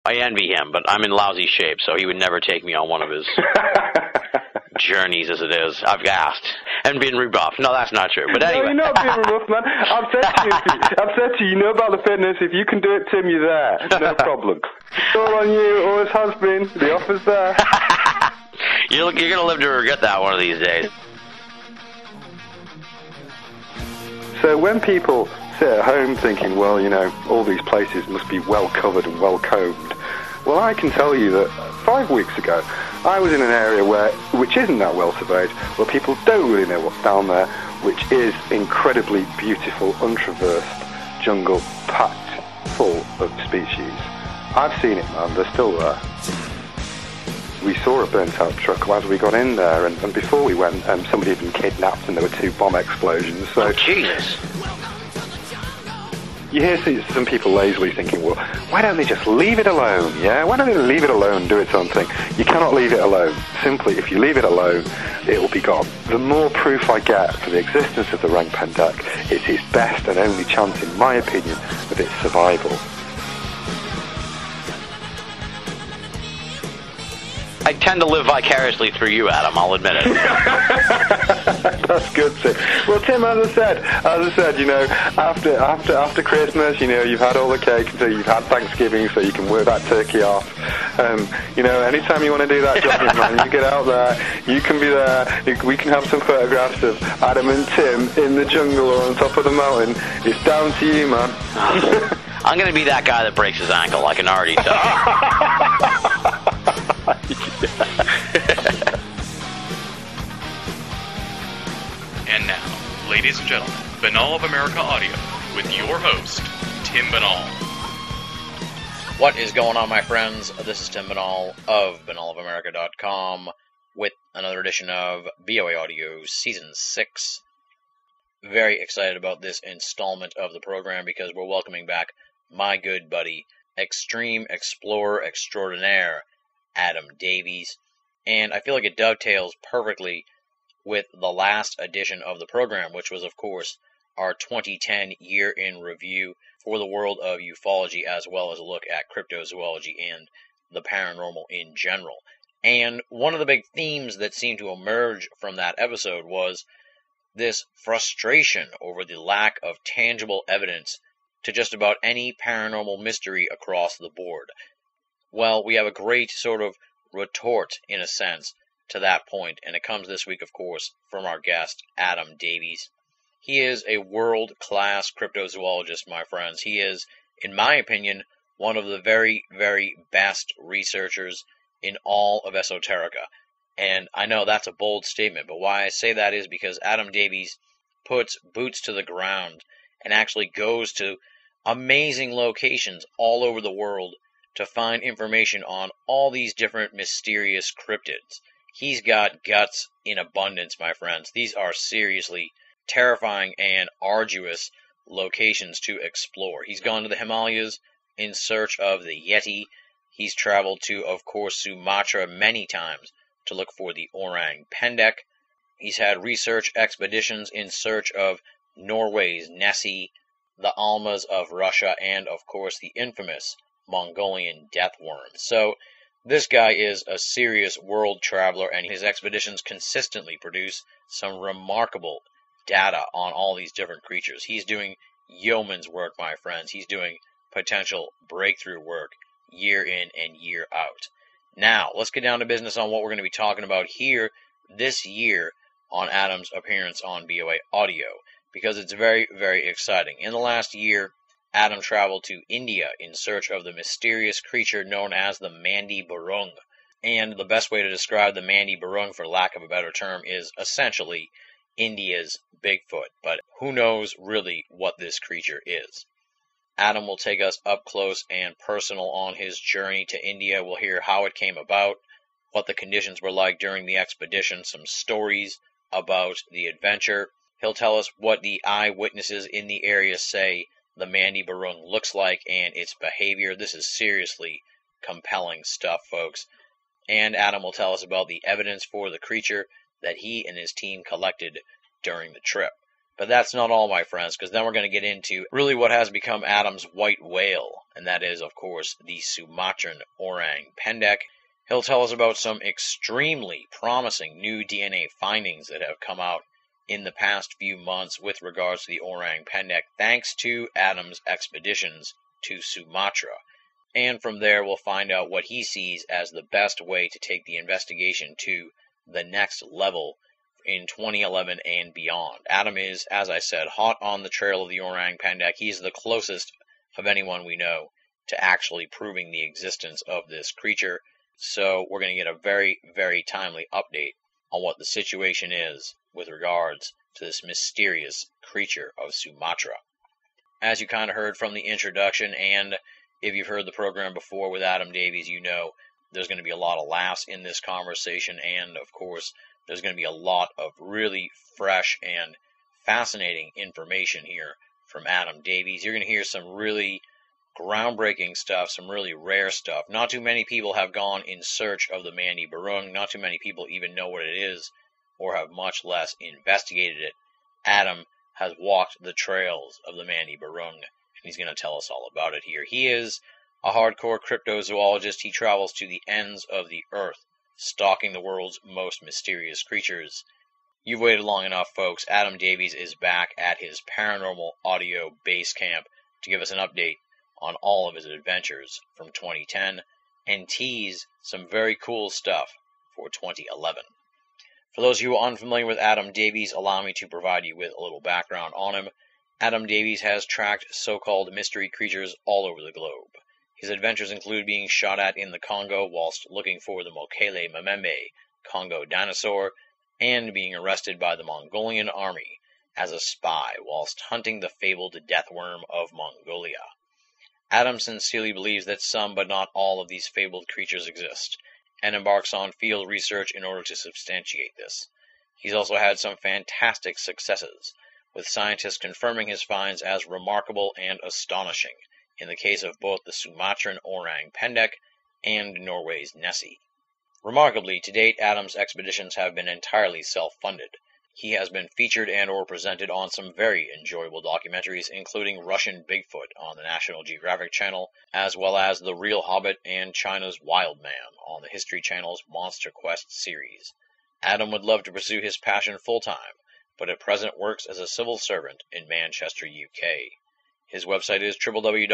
I envy him, but I'm in lousy shape, so he would never take me on one of his journeys as it is. I've asked and been rebuffed. No, that's not true. But anyway. No, you're not being rebuffed, man. I've said to you, you know about the fitness. If you can do it, Tim, you're there. No problem. It's all on you. Always has been. The offer's there. You're going to live to regret that one of these days. So when people sit at home thinking, well, you know, all these places must be well covered and well combed, well, I can tell you that 5 weeks ago, I was in an area which isn't that well surveyed, where people don't really know what's down there, which is incredibly beautiful, untraversed jungle packed full of species. I've seen it, man. They're still there. We saw a burnt-out truck as we got in there, and before we went, somebody had been kidnapped, and there were 2 bomb explosions. So, oh, Jesus. You hear some people lazily thinking, well, why don't they just leave it alone, yeah? Why don't they leave it alone, do its own thing? You cannot leave it alone. Simply, if you leave it alone, it will be gone. The more proof I get for the existence of the Rangpendak, it's its best and only chance, in my opinion, of its survival. I tend to live vicariously through you, Adam, I'll admit it. That's good, Tim. Well, Tim, as I said, you know, after Christmas, you know, you've had all the cake until you've had Thanksgiving, so you can work that turkey off. You know, anytime you want to do that jogging, man, you get out there, you can be there, we can have some photographs of Adam and Tim in the jungle or on top of the mountain. It's down to you, man. I'm going to be that guy that breaks his ankle, I can already tell. And now, ladies and gentlemen, Binnall of America Audio with your host, Tim Binnall. What is going on, my friends? This is Tim Binnall of BinnallofAmerica.com with another edition of BOA Audio Season 6. Very excited about this installment of the program because we're welcoming back my good buddy, Extreme Explorer Extraordinaire, Adam Davies, and I feel like it dovetails perfectly with the last edition of the program, which was, of course, our 2010 year in review for the world of ufology, as well as a look at cryptozoology and the paranormal in general. And one of the big themes that seemed to emerge from that episode was this frustration over the lack of tangible evidence to just about any paranormal mystery across the board. Well, we have a great sort of retort, in a sense, to that point, and it comes this week, of course, from our guest, Adam Davies. He is a world-class cryptozoologist, my friends. He is, in my opinion, one of the very, very best researchers in all of esoterica. And I know that's a bold statement, but why I say that is because Adam Davies puts boots to the ground and actually goes to amazing locations all over the world to find information on all these different mysterious cryptids. He's got guts in abundance, my friends. These are seriously terrifying and arduous locations to explore. He's gone to the Himalayas in search of the Yeti. He's traveled to, of course, Sumatra many times to look for the Orang Pendek. He's had research expeditions in search of Norway's Nessie, the Almas of Russia, and, of course, the infamous Mongolian death worm. So this guy is a serious world traveler, and his expeditions consistently produce some remarkable data on all these different creatures. He's doing yeoman's work, my friends. He's doing potential breakthrough work year in and year out. Now, let's get down to business on what we're going to be talking about here this year on Adam's appearance on BOA Audio, because it's very, very exciting. In the last year, Adam traveled to India in search of the mysterious creature known as the Mandi Burung. And the best way to describe the Mandi Burung, for lack of a better term, is essentially India's Bigfoot. But who knows really what this creature is. Adam will take us up close and personal on his journey to India. We'll hear how it came about, what the conditions were like during the expedition, some stories about the adventure. He'll tell us what the eyewitnesses in the area say the Mandi Burung looks like and its behavior. This is seriously compelling stuff, folks. And Adam will tell us about the evidence for the creature that he and his team collected during the trip. But that's not all, my friends, because then we're going to get into really what has become Adam's white whale and that is, of course, the Sumatran orang pendek. He'll tell us about some extremely promising new DNA findings that have come out in the past few months with regards to the orang pendek, thanks to Adam's expeditions to Sumatra. And from there, we'll find out what he sees as the best way to take the investigation to the next level in 2011 and beyond. Adam is, as I said, hot on the trail of the orang pendek. He's the closest of anyone we know to actually proving the existence of this creature. So we're going to get a very, very timely update on what the situation is with regards to this mysterious creature of Sumatra. As you kind of heard from the introduction, and if you've heard the program before with Adam Davies, you know there's going to be a lot of laughs in this conversation, and of course there's going to be a lot of really fresh and fascinating information here from Adam Davies. You're going to hear some really groundbreaking stuff, some really rare stuff. Not too many people have gone in search of the Mandi Barung. Not too many people even know what it is or have much less investigated it. Adam has walked the trails of the Mandi Barung, and he's going to tell us all about it here. He is a hardcore cryptozoologist. He travels to the ends of the earth, stalking the world's most mysterious creatures. You've waited long enough, folks. Adam Davies is back at his paranormal audio base camp to give us an update on all of his adventures from 2010 and tease some very cool stuff for 2011. For those of you who are unfamiliar with Adam Davies, allow me to provide you with a little background on him. Adam Davies has tracked so-called mystery creatures all over the globe. His adventures include being shot at in the Congo whilst looking for the Mokele Mbembe Congo dinosaur, and being arrested by the Mongolian army as a spy whilst hunting the fabled death worm of Mongolia. Adam sincerely believes that some but not all of these fabled creatures exist, and embarks on field research in order to substantiate this. He's also had some fantastic successes, with scientists confirming his finds as remarkable and astonishing, in the case of both the Sumatran orang pendek and Norway's Nessie. Remarkably, to date, Adam's expeditions have been entirely self-funded. He has been featured and or presented on some very enjoyable documentaries, including Russian Bigfoot on the National Geographic Channel, as well as The Real Hobbit and China's Wild Man on the History Channel's Monster Quest series. Adam would love to pursue his passion full-time, but at present works as a civil servant in Manchester, UK. His website is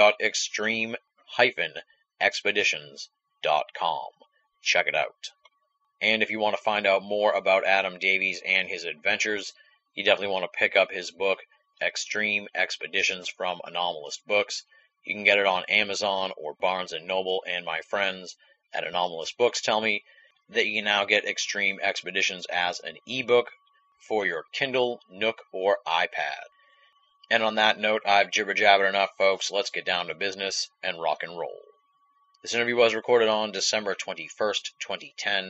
www.extreme-expeditions.com. Check it out. And if you want to find out more about Adam Davies and his adventures, you definitely want to pick up his book, Extreme Expeditions from Anomalous Books. You can get it on Amazon or Barnes & Noble, and my friends at Anomalous Books tell me that you can now get Extreme Expeditions as an ebook for your Kindle, Nook, or iPad. And on that note, I've jibber-jabbered enough, folks. Let's get down to business and rock and roll. This interview was recorded on December 21st, 2010.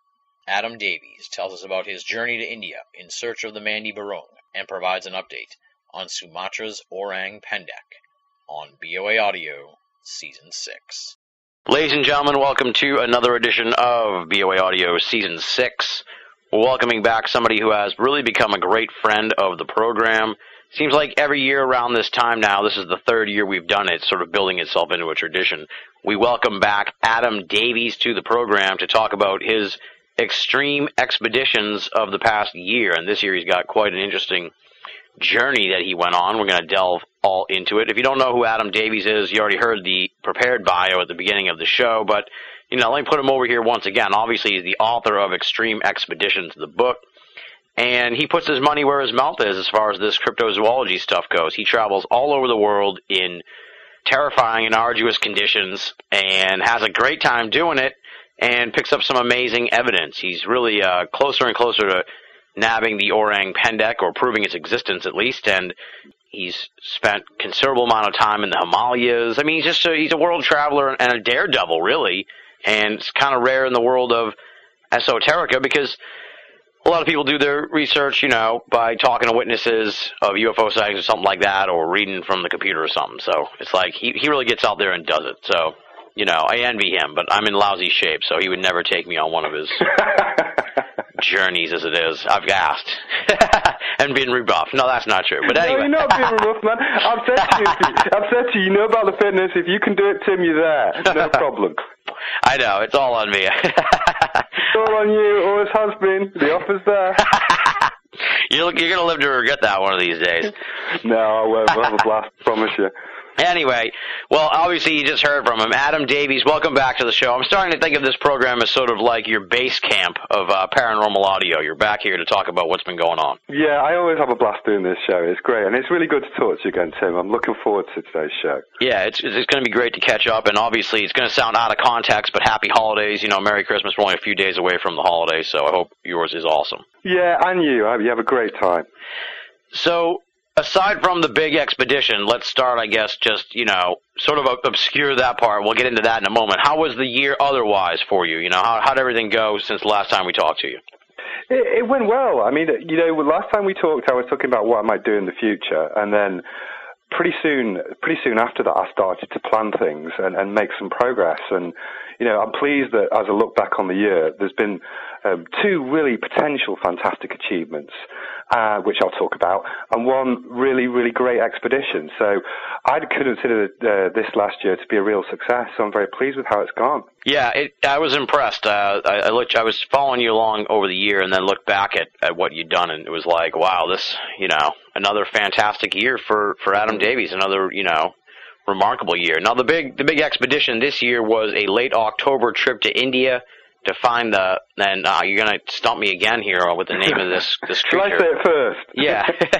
Adam Davies tells us about his journey to India in search of the Mandi Barung and provides an update on Sumatra's orang pendek on BOA Audio Season 6. Ladies and gentlemen, welcome to another edition of BOA Audio Season 6. We're welcoming back somebody who has really become a great friend of the program. Seems like every year around this time now, this is the third year we've done it, sort of building itself into a tradition. We welcome back Adam Davies to the program to talk about his extreme expeditions of the past year, and this year he's got quite an interesting journey that he went on. We're going to delve all into it. If you don't know who Adam Davies is, you already heard the prepared bio at the beginning of the show, but let me put him over here once again. Obviously, he's the author of Extreme Expeditions, the book, and he puts his money where his mouth is as far as this cryptozoology stuff goes. He travels all over the world in terrifying and arduous conditions and has a great time doing it, and picks up some amazing evidence. He's really closer and closer to nabbing the orang pendek, or proving its existence at least, and he's spent considerable amount of time in the Himalayas. I mean, he's a world traveler and a daredevil, really, and it's kind of rare in the world of esoterica because a lot of people do their research, by talking to witnesses of UFO sightings or something like that, or reading from the computer or something. So it's like he really gets out there and does it. So I envy him, but I'm in lousy shape, so he would never take me on one of his journeys as it is. I've asked. and been rebuffed. No, that's not true. But anyway. No, you're not being rebuffed, man. I've said to you, you know about the fitness. If you can do it, Tim, you're there. No problem. I know. It's all on me. It's all on you. Always has been. The offer's there. You're going to live to regret that one of these days. No, I won't. We'll have a blast, promise you. Anyway, well, obviously you just heard from him. Adam Davies, welcome back to the show. I'm starting to think of this program as sort of like your base camp of paranormal audio. You're back here to talk about what's been going on. Yeah, I always have a blast doing this show. It's great, and it's really good to talk to you again, Tim. I'm looking forward to today's show. Yeah, it's going to be great to catch up, and obviously it's going to sound out of context, but happy holidays. You know, Merry Christmas. We're only a few days away from the holidays, so I hope yours is awesome. Yeah, and you have a great time. So, aside from the big expedition, let's start, I guess, just, sort of obscure that part. We'll get into that in a moment. How was the year otherwise for you? How'd everything go since the last time we talked to you? It went well. I mean, last time we talked, I was talking about what I might do in the future, and then pretty soon after that, I started to plan things and make some progress. And, I'm pleased that as I look back on the year, there's been two really potential fantastic achievements, which I'll talk about, and one really, really great expedition. So I'd consider this last year to be a real success, so I'm very pleased with how it's gone. Yeah, I was impressed. I was following you along over the year and then looked back at what you'd done, and it was like, wow, this, another fantastic year for Adam Davies, another, remarkable year. Now, the big expedition this year was a late October trip to India to find and you're going to stump me again here with the name of this creature. Shall I say it first? Yeah.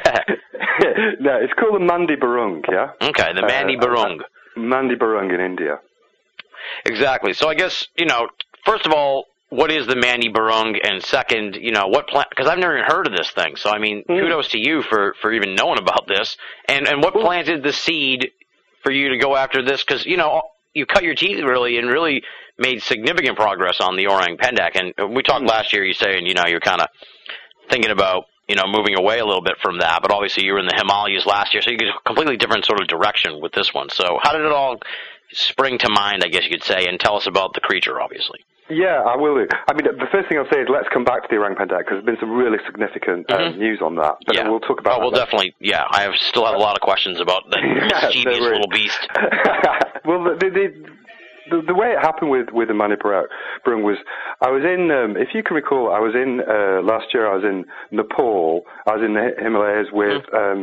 No, it's called the Mandi Barung, yeah? Okay, the Mandi Barung. Mandi Barung in India. Exactly. So I guess, first of all, what is the Mandi Barung? And second, what plant? Because I've never even heard of this thing. So, I mean, kudos to you for even knowing about this. And what planted the seed for you to go after this? Because, you cut your teeth really made significant progress on the Orang Pendek. And we talked last year, you saying, you're kind of thinking about, moving away a little bit from that. But obviously you were in the Himalayas last year, so you get a completely different sort of direction with this one. So how did it all spring to mind, I guess you could say, and tell us about the creature, obviously? Yeah, I will. I mean, the first thing I'll say is let's come back to the Orang Pendek, because there's been some really significant news on that. But we'll talk about that. We'll definitely, I still have a lot of questions about the mischievous little beast. Well, the way it happened with the Mandi Barung was, I was in, if you can recall, I was in, last year I was in Nepal, I was in the Himalayas with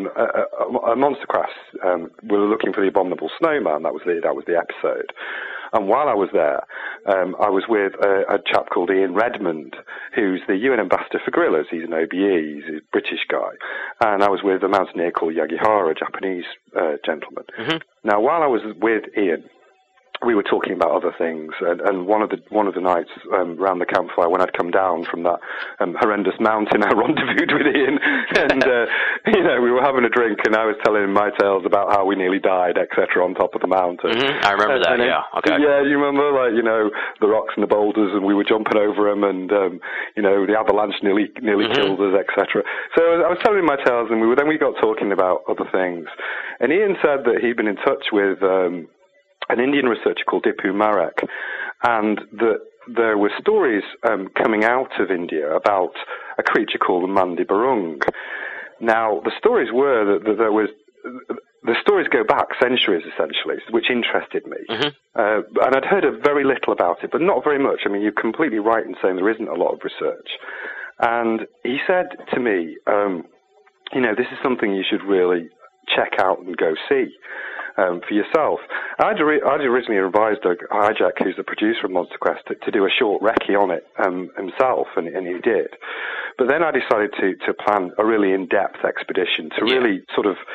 a monster craft. We were looking for the Abominable Snowman, that was the episode. And while I was there, I was with a chap called Ian Redmond, who's the UN ambassador for gorillas. He's an OBE, he's a British guy. And I was with a mountaineer called Yagihara, a Japanese gentleman. Mm-hmm. Now, while I was with Ian, we were talking about other things, and one of the nights around the campfire, when I'd come down from that horrendous mountain, I rendezvoused with Ian, and we were having a drink, and I was telling him my tales about how we nearly died, etc., on top of the mountain. Mm-hmm. I remember that. Okay. Yeah, you remember, the rocks and the boulders, and we were jumping over them, and the avalanche nearly killed us, etc. So I was telling him my tales, and we got talking about other things, and Ian said that he'd been in touch with an Indian researcher called Dipu Marek, and that there were stories coming out of India about a creature called the Mandi Barung. Now, the stories were that there was... The stories go back centuries, essentially, which interested me. Mm-hmm. And I'd heard very little about it, but not very much. I mean, you're completely right in saying there isn't a lot of research. And he said to me, this is something you should really check out and go see. For yourself. I'd originally advised Doug Hijack, who's the producer of Monster Quest, to do a short recce on it himself, and he did. But then I decided to plan a really in-depth expedition to really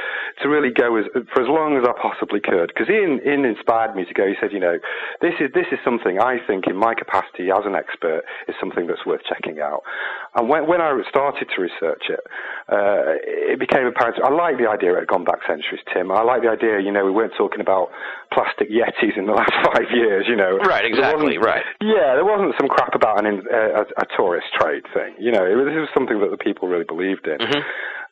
go for as long as I possibly could. Because Ian inspired me to go. He said, this is something I think in my capacity as an expert is something that's worth checking out. And when I started to research it, it became apparent. I like the idea it had gone back centuries, Tim. I like the idea, we weren't talking about plastic Yetis in the last 5 years, Right, exactly, right. Yeah, there wasn't some crap about a tourist trade thing, this was something that the people really believed in. Mm-hmm.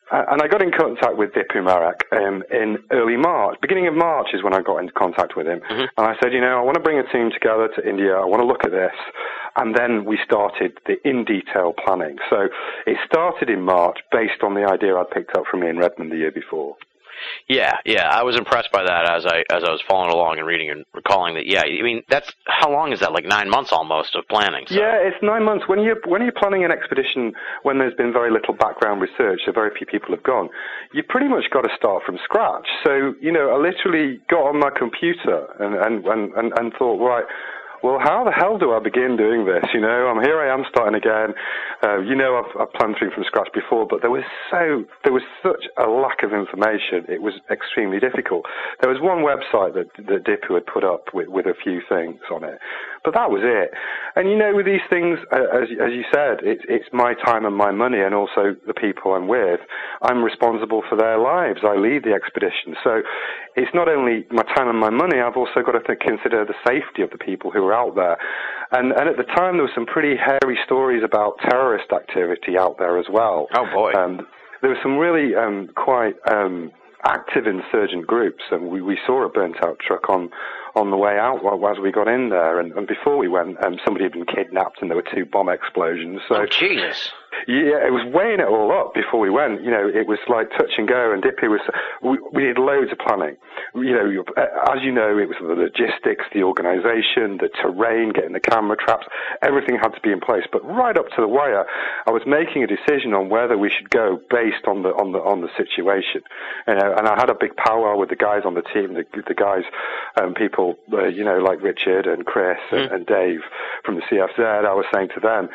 And I got in contact with Dipu Marak in early March. Beginning of March is when I got into contact with him. And I said, I want to bring a team together to India. I want to look at this. And then we started the in-detail planning. So it started in March based on the idea I'd picked up from Ian Redmond the year before. Yeah, I was impressed by that as I was following along and reading and recalling that. Yeah, I mean, that's how long is that? Like 9 months almost of planning. So. Yeah, it's 9 months. When you're planning an expedition, when there's been very little background research, so very few people have gone, you pretty much got to start from scratch. So I literally got on my computer and thought, right. Well, how the hell do I begin doing this? Here I am starting again. I've planned through from scratch before, but there was such a lack of information. It was extremely difficult. There was one website that Dipu had put up with a few things on it, but that was it. And with these things, as you said, it's my time and my money, and also the people I'm with. I'm responsible for their lives. I lead the expedition, so it's not only my time and my money. I've also got to consider the safety of the people who are out there. And at the time, there were some pretty hairy stories about terrorist activity out there as well. Oh, boy. There were some really quite active insurgent groups, and we saw a burnt-out truck on the way out as we got in there. And before we went, somebody had been kidnapped, and there were 2 bomb explosions. So, oh, Jesus. Yeah, it was weighing it all up before we went. It was like touch and go, and Dipu was. We did loads of planning. As you know, it was the logistics, the organisation, the terrain, getting the camera traps. Everything had to be in place. But right up to the wire, I was making a decision on whether we should go based on the situation. And I had a big powwow with the guys on the team, the guys, people, like Richard and Chris and Dave from the CFZ. I was saying to them,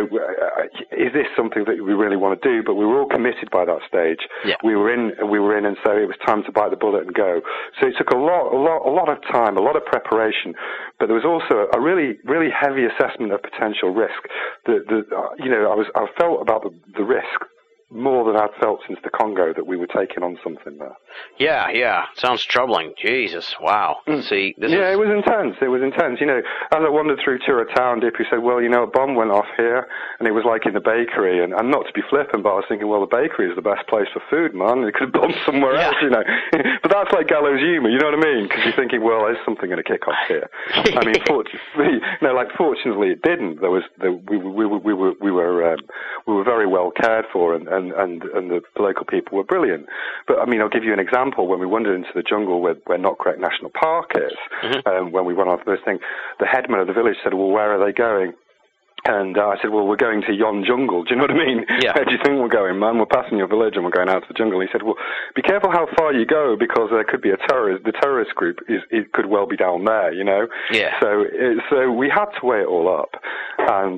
is this something that we really want to do? But we were all committed by that stage. Yeah. We were in, and so it was time to bite the bullet and go. So it took a lot of time, a lot of preparation, but there was also a really, really heavy assessment of potential risk. I felt about the risk more than I'd felt since the Congo that we were taking on something there. Yeah. Sounds troubling. Jesus, wow. See, it was intense. It was intense. As I wandered through Tura town, Dipu said, well, a bomb went off here, and it was like in the bakery. And not to be flippant, but I was thinking, well, the bakery is the best place for food, man. It could have bombed somewhere else, But that's like gallows humor, you know what I mean? Because you're thinking, well, there's something going to kick off here. I mean, fortunately, it didn't. We were very well cared for, and the local people were brilliant. But I mean, I'll give you an example. When we wandered into the jungle where Nokrek National Park is, when we went off this thing, the headman of the village said, well, where are they going? And I said, well, we're going to Yon Jungle. Do you know what I mean? Yeah. Where do you think we're going, man? We're passing your village and we're going out to the jungle. He said, well, be careful how far you go, because there could be a terrorist. The terrorist group it could well be down there, Yeah. So we had to weigh it all up. And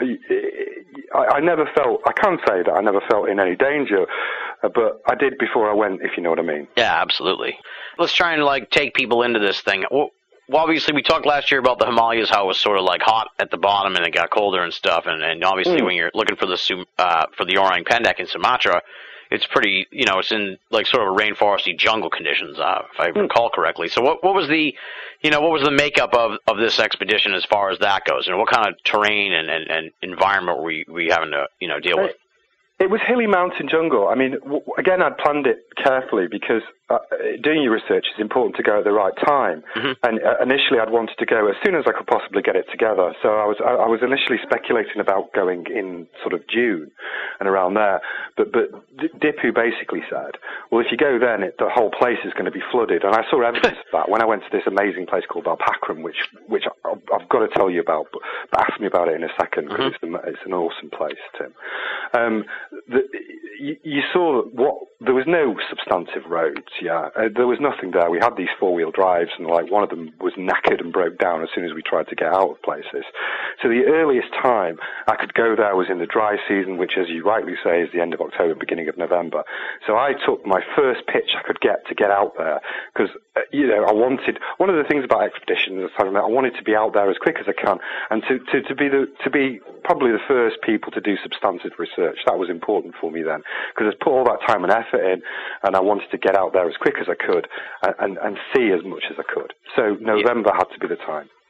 I never felt, I can't say that I never felt in any danger, but I did before I went, if you know what I mean. Yeah, absolutely. Let's try and take people into this thing. Well, obviously, we talked last year about the Himalayas, how it was sort of hot at the bottom and it got colder and stuff. And obviously, when you're looking for the Orang Pendek in Sumatra, it's pretty, it's in sort of a rainforesty jungle conditions, if I recall correctly. So what was the makeup of this expedition as far as that goes? What kind of terrain and environment were we having to deal with? It was hilly mountain jungle. I mean, again, I'd planned it carefully because doing your research is important to go at the right time. And initially, I'd wanted to go as soon as I could possibly get it together. So I was initially speculating about going in sort of June and around there. But Dipu basically said, well, if you go then, the whole place is going to be flooded. And I saw evidence of that when I went to this amazing place called Balpakram, which I've got to tell you about. But ask me about it in a second, because it's an awesome place, Tim. You saw there was no substantive roads. There was nothing there. We had these 4-wheel drives, and one of them was knackered and broke down as soon as we tried to get out of places. So the earliest time I could go there was in the dry season, which, as you rightly say, is the end of October, beginning of November. So I took my first pitch I could get to get out there, because I wanted, one of the things about expeditions, I wanted to be out there as quick as I can, and to be probably the first people to do substantive research. That was important for me then, because I put all that time and effort in, and I wanted to get out there as quick as I could and see as much as I could. So November had to be the time.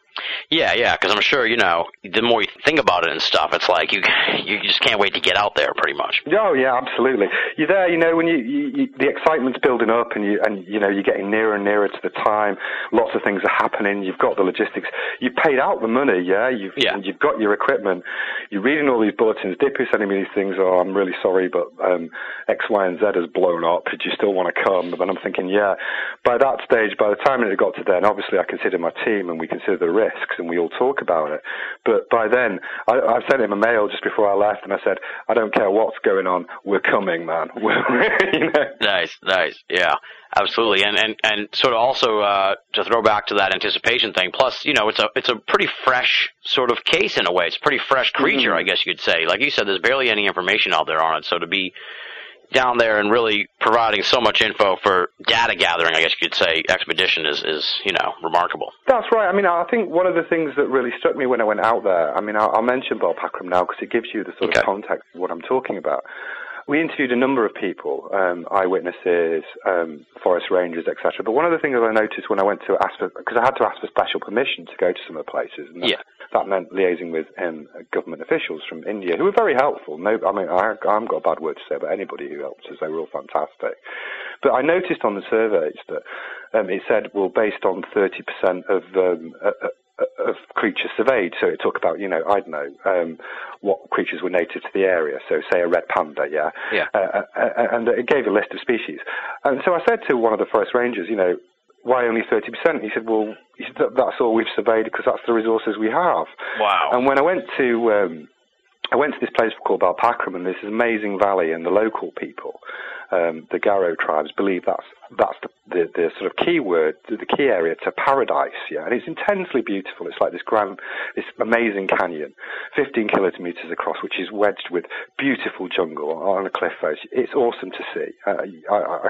Yeah, because I'm sure, the more you think about it and stuff, it's like you just can't wait to get out there, pretty much. Oh, yeah, absolutely. You're there, when you the excitement's building up and you're getting nearer and nearer to the time. Lots of things are happening. You've got the logistics. You've paid out the money, yeah? You've got your equipment. You're reading all these bulletins. DIPU's sending me these things, oh, I'm really sorry, but X, Y, and Z has blown up. Do you still want to come? And I'm thinking, yeah. By that stage, by the time it got to then, obviously I consider my team and we consider the risks and we all talk about it. But by then, I sent him a mail just before I left and I said, I don't care what's going on, we're coming, man. Nice, yeah, absolutely. And sort of also to throw back to that anticipation thing, plus, it's a pretty fresh sort of case in a way. It's a pretty fresh creature, I guess you could say. Like you said, there's barely any information out there on it, so to be down there and really providing so much info for data gathering, I guess you could say, expedition is remarkable. That's right. I mean, I think one of the things that really struck me when I went out there, I mean, I'll mention Balpakram now because it gives you the sort of context of what I'm talking about. We interviewed a number of people, eyewitnesses, forest rangers, etc. But one of the things that I noticed when I went to ask for, because I had to ask for special permission to go to some of the places, and that meant liaising with government officials from India, who were very helpful. I haven't got a bad word to say about anybody who helped us. They were all fantastic. But I noticed on the surveys that it said, well, based on 30% of creatures surveyed, so it talked about, I don't know, what creatures were native to the area, so say a red panda, and it gave a list of species. And so I said to one of the forest rangers, why only 30%? He said, well, that's all we've surveyed because that's the resources we have. Wow. And when I went to this place called Balpakram, and there's this amazing valley, and the local people, the Garo tribes, believe that's the sort of key word, the key area to paradise, and it's intensely beautiful. It's like this amazing canyon, 15 kilometers across, which is wedged with beautiful jungle on a cliff face. It's awesome to see. I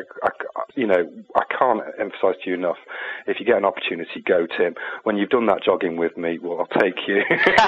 can't emphasize to you enough. If you get an opportunity, go, Tim. When you've done that jogging with me, well, I'll take you.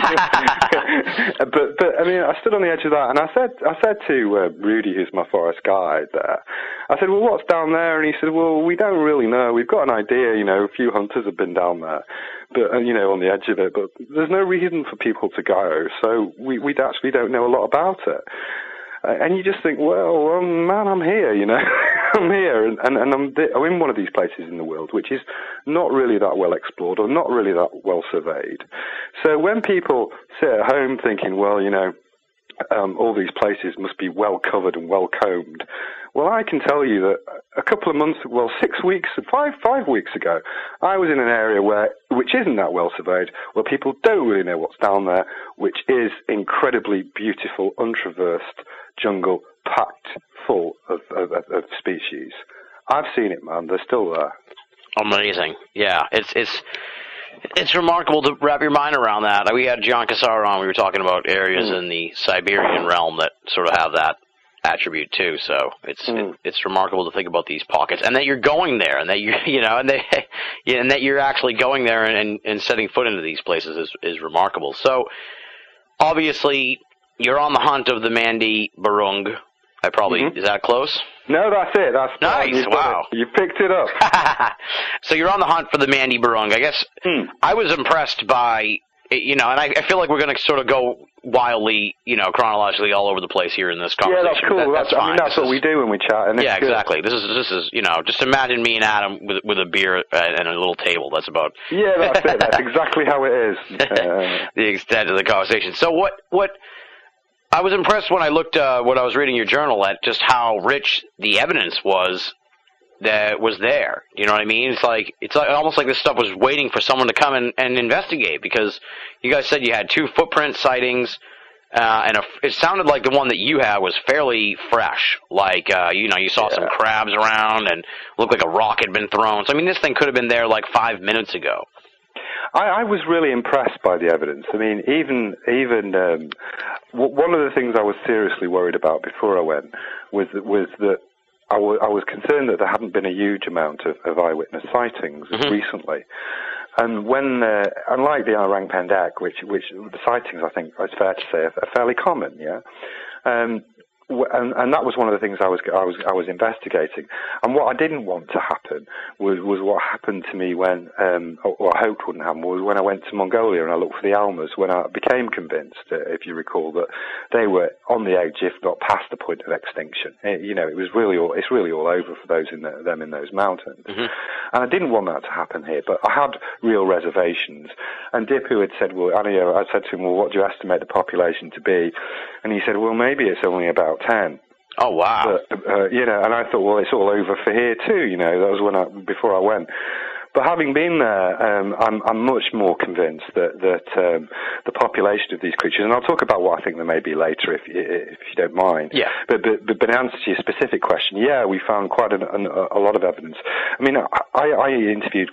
but I mean, I stood on the edge of that, and I said to Rudy, who's my forest guide there, I said, well, what's down there? And he said, well, we don't really know. We've got an idea, a few hunters have been down there, but on the edge of it, but there's no reason for people to go, so we actually don't know a lot about it. And you just think, well, man, I'm here, I'm here, and I'm in one of these places in the world which is not really that well explored or not really that well surveyed. So when people sit at home thinking, well, all these places must be well covered and well combed. Well, I can tell you that a couple of months, 5 weeks ago, I was in an area which isn't that well surveyed, where people don't really know what's down there, which is incredibly beautiful, untraversed jungle packed full of species. I've seen it, man. They're still there. Amazing. Yeah, it's remarkable to wrap your mind around that. We had John Cassara on. We were talking about areas in the Siberian realm that sort of have that attribute too. So it's remarkable to think about these pockets, and that you're going there, and that and that you're actually going there and setting foot into these places is remarkable. So obviously you're on the hunt of the Mandi Barung. Is that close? No, that's it. That's nice. Wow. You picked it up. So you're on the hunt for the Mandi Barung. I guess I was impressed by, and I feel like we're going to sort of go wildly, chronologically all over the place here in this conversation. Yeah, that's cool. That's fine. That's what we do when we chat. And yeah, exactly. This is, just imagine me and Adam with a beer and a little table. That's about. Yeah, that's it. That's exactly how it is. The extent of the conversation. So what? I was impressed when I looked, when I was reading your journal, at just how rich the evidence was that was there. You know what I mean? It's almost like this stuff was waiting for someone to come and investigate, because you guys said you had 2 footprint sightings, and it sounded like the one that you had was fairly fresh. Like, you saw some crabs around and looked like a rock had been thrown. So, I mean, this thing could have been there like 5 minutes ago. I was really impressed by the evidence. I mean, even one of the things I was seriously worried about before I went was that I was concerned that there hadn't been a huge amount of eyewitness sightings recently. And when, unlike the Orang Pendek, which the sightings, I think it's fair to say, are fairly common, and that was one of the things I was investigating. And what I didn't want to happen was what happened to me when, or I hoped wouldn't happen, was when I went to Mongolia and I looked for the Almas, when I became convinced, if you recall, that they were on the edge, if not past the point of extinction. It's really all over for those in those mountains. Mm-hmm. And I didn't want that to happen here, but I had real reservations. And Dipu had said, I said to him, well, what do you estimate the population to be? And he said, well, maybe it's only about 10. Oh, wow. But, and I thought, well, it's all over for here too, that was before I went. But having been there, I'm much more convinced that the population of these creatures, and I'll talk about what I think there may be later if you don't mind. Yeah. But in answer to your specific question, yeah, we found quite a lot of evidence. I mean, I interviewed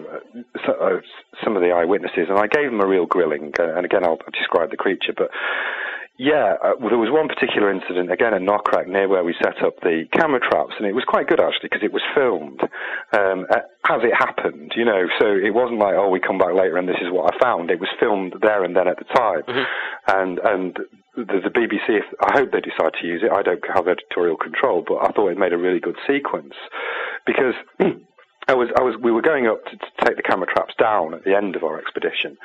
some of the eyewitnesses, and I gave them a real grilling. And again, I'll describe the creature, but. Yeah, there was one particular incident, again at Nokrak, near where we set up the camera traps, and it was quite good, actually, because it was filmed as it happened, so it wasn't like, we come back later and this is what I found. It was filmed there and then at the time. Mm-hmm. And the BBC, I hope they decide to use it. I don't have editorial control, but I thought it made a really good sequence, because... we were going up to take the camera traps down at the end of our expedition,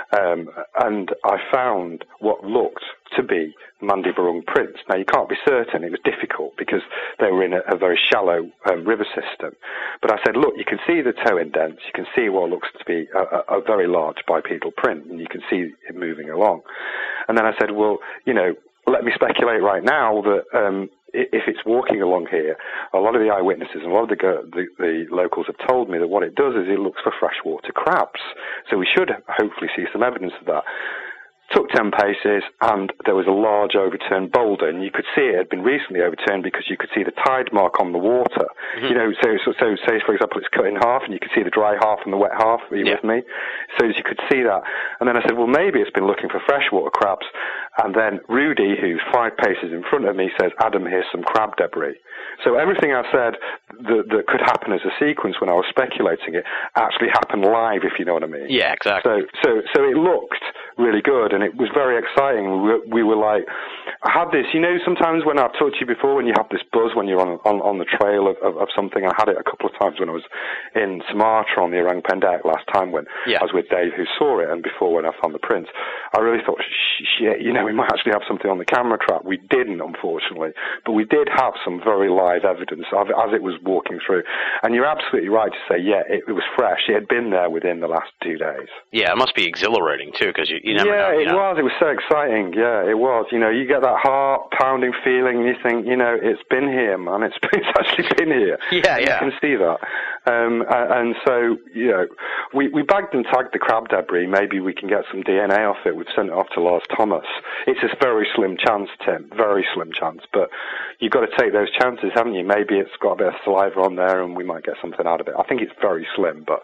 and I found what looked to be Mandibarung prints. Now, you can't be certain. It was difficult because they were in a very shallow river system. But I said, look, you can see the toe indents. You can see what looks to be a very large bipedal print, and you can see it moving along. And then I said, well, let me speculate right now that if it's walking along here, a lot of the eyewitnesses and a lot of the locals have told me that what it does is it looks for freshwater crabs. So we should hopefully see some evidence of that. Took 10 paces, and there was a large overturned boulder, and you could see it had been recently overturned because you could see the tide mark on the water. Mm-hmm. So say, for example, it's cut in half, and you could see the dry half and the wet half. Are you with me? So you could see that. And then I said, well, maybe it's been looking for freshwater crabs. And then Rudy, who's 5 paces in front of me, says, Adam, here's some crab debris. So everything I said that could happen as a sequence when I was speculating it actually happened live, if you know what I mean. Yeah, exactly. So it looked really good, and it was very exciting. We were like, I had this, sometimes when I've talked to you before, when you have this buzz when you're on the trail of something. I had it a couple of times when I was in Sumatra on the Orang Pendek last time when I was with Dave, who saw it, and before when I found the prints. I really thought, shit, we might actually have something on the camera trap. We didn't, unfortunately, but we did have some very live evidence of it as it was walking through. And you're absolutely right to say, it was fresh. It had been there within the last 2 days. Yeah, it must be exhilarating, too, because you never know. Yeah, it was. It was so exciting. Yeah, it was. You get that heart-pounding feeling, and you think, it's been here, man. It's actually been here. Yeah. You can see that. And so, we bagged and tagged the crab debris. Maybe we can get some DNA off it. We've sent it off to Lars Thomas. It's a very slim chance, Tim. Very slim chance. But you've got to take those chances, haven't you? Maybe it's got a bit of saliva on there, and we might get something out of it. I think it's very slim, but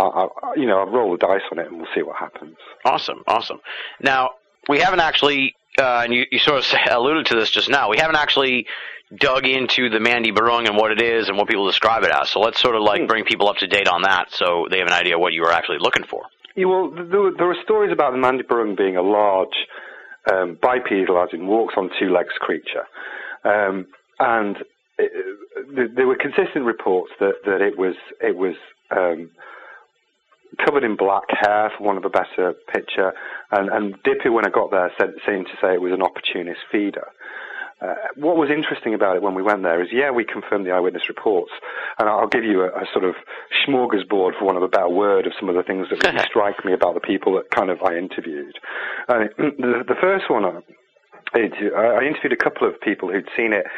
I'll roll the dice on it, and we'll see what happens. Awesome. Now, we haven't actually, and you sort of alluded to this just now, we haven't actually dug into the Mandibarung and what it is and what people describe it as. So let's sort of bring people up to date on that so they have an idea what you were actually looking for. Yeah, well, there are stories about the Mandibarung being a large bipedal, as in walks on 2 legs creature. And there were consistent reports that it was covered in black hair, for want of a better picture, and Dipu, when I got there, seemed to say it was an opportunist feeder. What was interesting about it when we went there is, we confirmed the eyewitness reports, and I'll give you a sort of smorgasbord, for want of a better word, of some of the things that really strike me about the people that I interviewed. The first one, I interviewed a couple of people who'd seen it,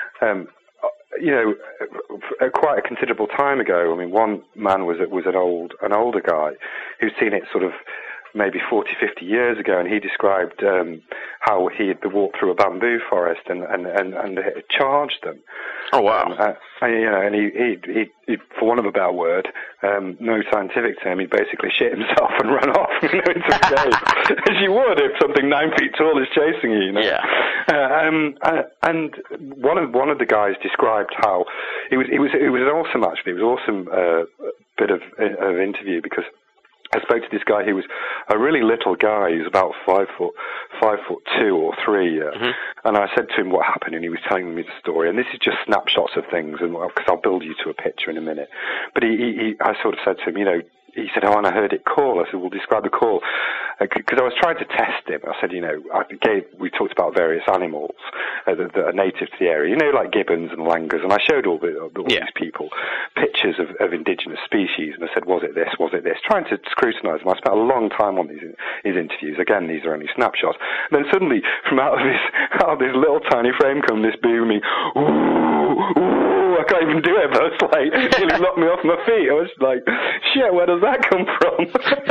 quite a considerable time ago. I mean, one man was an older guy who'd seen it sort of maybe 40, 50 years ago, and he described how he had walked through a bamboo forest and it charged them. Oh, wow. And he, for want of a better word, no scientific term, he basically shit himself and ran off into the cave, as you would if something 9 feet tall is chasing you. Yeah. And one of the guys described how it was awesome. Actually, it was an awesome bit of interview, because as spoke to this guy who was a really little guy. He was about 5'2" or 3, and I said to him what happened, and he was telling me the story. And this is just snapshots of things, and because I'll build you to a picture in a minute. But I sort of said to him, you know, he said, "Oh, and I heard it call." I said, "Well, describe the call," because I was trying to test him. I said, you know, we talked about various animals that are native to the area, you know, like gibbons and langurs, and I showed all these people pictures of indigenous species, and I said, "Was it this? Was it this?" Trying to scrutinise them. I spent a long time on his interviews. Again, these are only snapshots. And then suddenly, from out of this little tiny frame, come this booming, "Ooh, I can't even do it." But it's like nearly knocked me off my feet. I was like, "Shit, where does that come from?"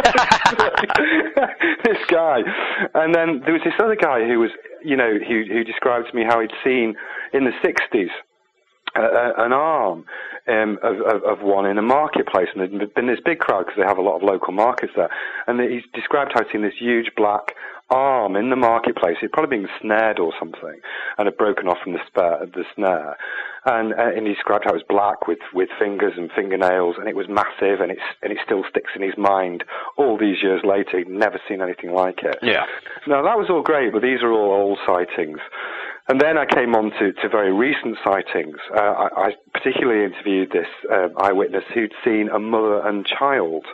This guy. And then there was this other guy who was, you know, who described to me how he'd seen in the 60s an arm of one in a marketplace, and there'd been this big crowd because they have a lot of local markets there. And he described how he'd seen this huge black arm in the marketplace. It'd probably been snared or something, and had broken off from the snare. And he described how it was black with fingers and fingernails, and it was massive, and it still sticks in his mind all these years later. He'd never seen anything like it. Yeah. Now that was all great, but these are all old sightings. And then I came on to very recent sightings. I particularly interviewed this eyewitness who'd seen a mother and child,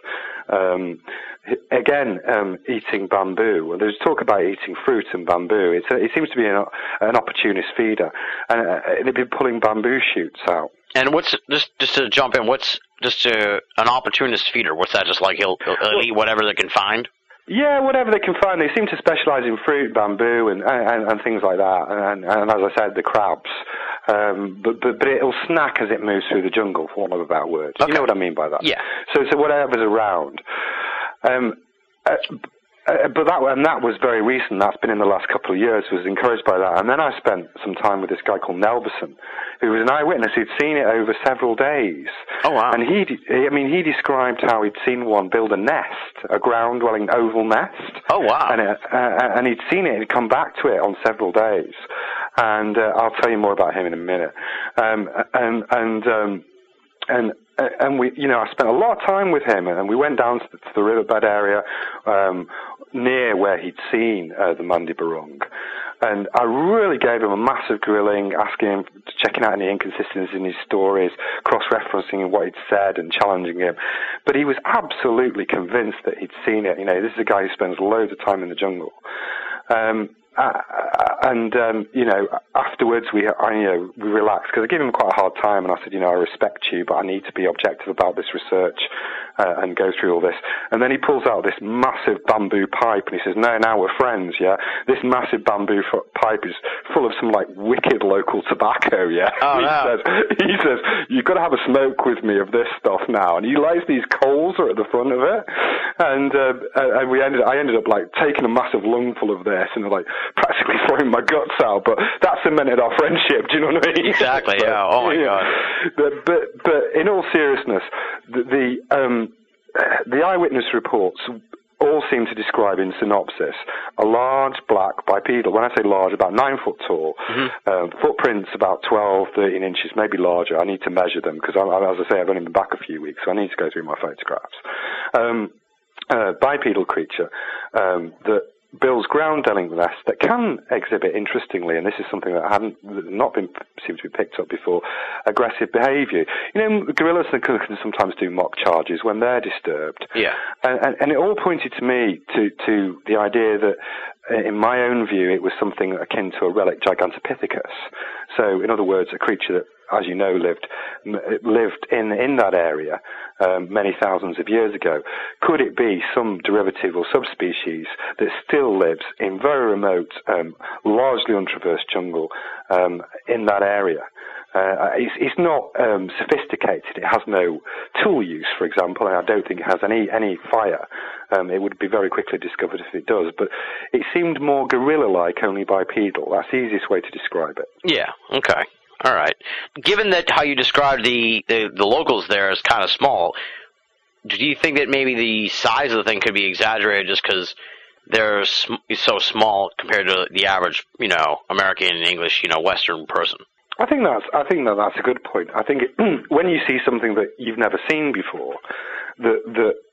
eating bamboo. There's talk about eating fruit and bamboo. It seems to be an opportunist feeder, and they've been pulling bamboo shoots out. And what's just to jump in? What's an opportunist feeder? What's that? Just like he'll eat whatever they can find? Yeah, whatever they can find. They seem to specialise in fruit, bamboo, and things like that. And as I said, the crabs. But it'll snack as it moves through the jungle, for want of a better word. Okay. You know what I mean by that? Yeah. So whatever's around. But that was very recent. That's been in the last couple of years. Was encouraged by that. And then I spent some time with this guy called Nelberson, who was an eyewitness who'd seen it over several days. Oh wow! And he described how he'd seen one build a nest, a ground-dwelling oval nest. Oh wow! And he'd seen it. He'd come back to it on several days. And I'll tell you more about him in a minute. And we, you know, I spent a lot of time with him, and we went down to the riverbed area near where he'd seen the Mandibarung. And I really gave him a massive grilling, asking him, checking out any inconsistencies in his stories, cross-referencing what he'd said and challenging him. But he was absolutely convinced that he'd seen it. You know, this is a guy who spends loads of time in the jungle. You know, afterwards we relaxed, because I gave him quite a hard time, and I said, you know, I respect you, but I need to be objective about this research and go through all this. And then he pulls out this massive bamboo pipe, and he says, no, now we're friends, yeah? This massive bamboo pipe is full of some, like, wicked local tobacco, yeah? Oh, no. He says, you've got to have a smoke with me of this stuff now. And he lights these coals at the front of it, and I ended up, like, taking a massive lungful of this, and, like, practically throwing my guts out, but that cemented our friendship, do you know what I mean? Exactly, yeah. Oh my God. But in all seriousness, the eyewitness reports all seem to describe in synopsis a large black bipedal, when I say large, about 9 foot tall, footprints about 12, 13 inches, maybe larger. I need to measure them, because as I say, I've only been back a few weeks, so I need to go through my photographs. Bipedal creature that builds ground-dwelling nests that can exhibit, interestingly, and this is something that hadn't not been seemed to be picked up before, aggressive behaviour. You know, gorillas can sometimes do mock charges when they're disturbed. Yeah. And it all pointed to me to the idea that, in my own view, it was something akin to a relic Gigantopithecus. So, in other words, a creature that, as you know, lived in that area many thousands of years ago. Could it be some derivative or subspecies that still lives in very remote, largely untraversed jungle in that area? It's not sophisticated. It has no tool use, for example, and I don't think it has any fire. It would be very quickly discovered if it does. But it seemed more gorilla-like, only bipedal. That's the easiest way to describe it. Yeah, okay. All right. Given that how you described the locals there as kind of small, do you think that maybe the size of the thing could be exaggerated just because they're so small compared to the average, you know, American, English, you know, Western person? I think that's a good point. I think when you see something that you've never seen before, that